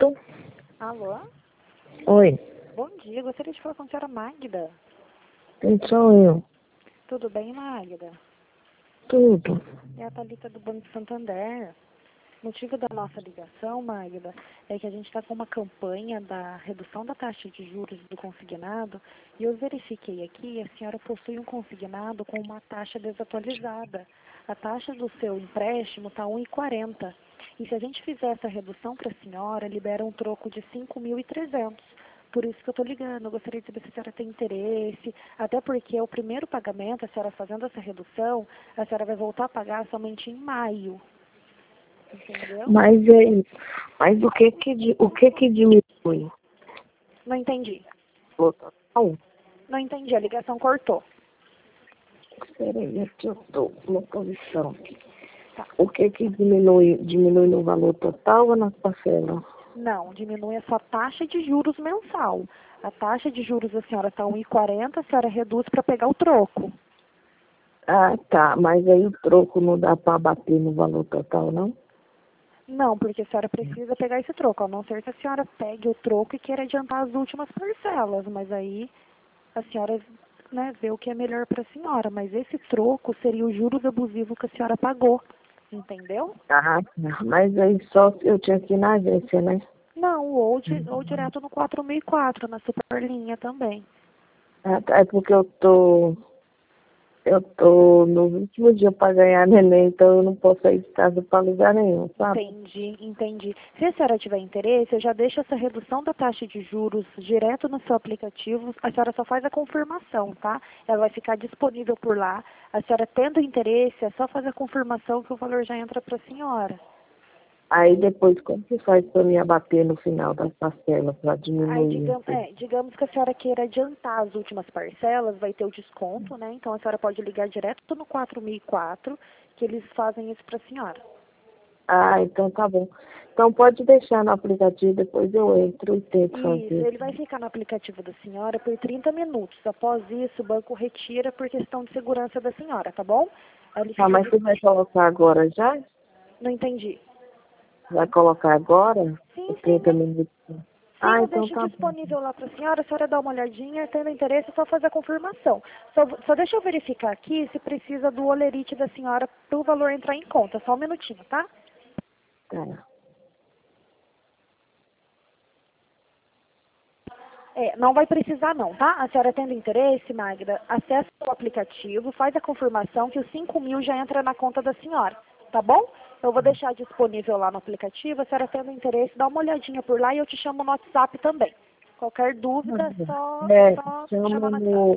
Pronto. Alô? Oi, Bom dia, gostaria de falar com a senhora Magda. quem sou eu? Tudo bem, Magda? Tudo. É a Thalita do Banco Santander. O motivo da nossa ligação, Magda, é que a gente está com uma campanha da redução da taxa de juros do consignado e eu verifiquei aqui, a senhora possui um consignado com uma taxa desatualizada. A taxa do seu empréstimo está 1,40. E se a gente fizer essa redução para a senhora, libera um troco de 5.300. Por isso que eu estou ligando, eu gostaria de saber se a senhora tem interesse, até porque o primeiro pagamento, a senhora fazendo essa redução, a senhora vai voltar a pagar somente em maio. Entendeu? Mas mas o que que diminui? Não entendi. O total? Não entendi, a ligação cortou. Peraí, aqui eu tô numa posição aqui. Tá. O que que diminui no valor total ou nas parcelas? Não, diminui a sua taxa de juros mensal. A taxa de juros da senhora está 1,40, a senhora reduz para pegar o troco. Ah, tá, mas aí o troco não dá para bater no valor total, não? Não, porque a senhora precisa pegar esse troco, a não ser que a senhora pegue o troco e queira adiantar as últimas parcelas, mas aí a senhora, né, vê o que é melhor para a senhora. Mas esse troco seria o juros abusivo que a senhora pagou, entendeu? Ah, tá. Mas aí só se eu tinha que ir na agência, né? Não, ou direto no 4004, na Superlinha também. Ah, tá, é porque eu tô no último dia para ganhar neném, então eu não posso sair de casa para lugar nenhum, sabe? Entendi, entendi. Se a senhora tiver interesse, eu já deixo essa redução da taxa de juros direto no seu aplicativo. A senhora só faz a confirmação, tá? Ela vai ficar disponível por lá. A senhora tendo interesse, é só fazer a confirmação que o valor já entra para a senhora. Aí depois, como que faz para me abater no final das parcelas, para Aí, diminuir? digamos que a senhora queira adiantar as últimas parcelas, vai ter o desconto, né? Então a senhora pode ligar direto no 4004, que eles fazem isso para a senhora. Ah, então tá bom. Então pode deixar no aplicativo, depois eu entro e tento Isso, fazer. ele vai ficar no aplicativo da senhora por 30 minutos. Após isso, o banco retira por questão de segurança da senhora, tá bom? Aí ele Ah, fica mas você vai colocar agora já? Não entendi. Vai colocar agora? Sim, Os sim, 30 minutos? sim, Ah, eu então deixo tá bom. disponível lá para a senhora dá uma olhadinha, tendo interesse, é só fazer a confirmação. Só deixa eu verificar aqui se precisa do olerite da senhora para o valor entrar em conta. Só um minutinho, tá? Tá. Não vai precisar não, tá? A senhora tendo interesse, Magda, acessa o aplicativo, faz a confirmação que os 5.000 já entra na conta da senhora, tá bom? Eu vou deixar disponível lá no aplicativo, a senhora tendo interesse, dá uma olhadinha por lá e eu te chamo no WhatsApp também. Qualquer dúvida, só Chama chamar no WhatsApp.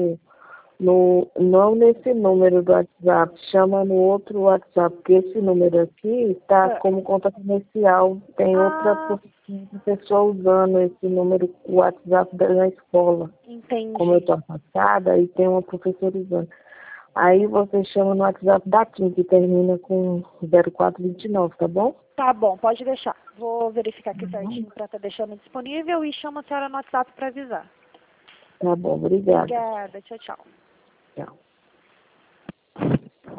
não nesse número do WhatsApp, chama no outro WhatsApp, porque esse número aqui está Ah, como conta comercial, tem outra ah, pessoa usando esse número, o WhatsApp da escola. Como eu entendi. estou afastada, e tem uma professora usando. Aí você chama no WhatsApp da Kim, que termina com 0429, tá bom? Tá bom, pode deixar. Vou verificar aqui certinho para estar deixando disponível e chamo a senhora no WhatsApp para avisar. Tá bom, obrigada. Obrigada, tchau, tchau. Tchau.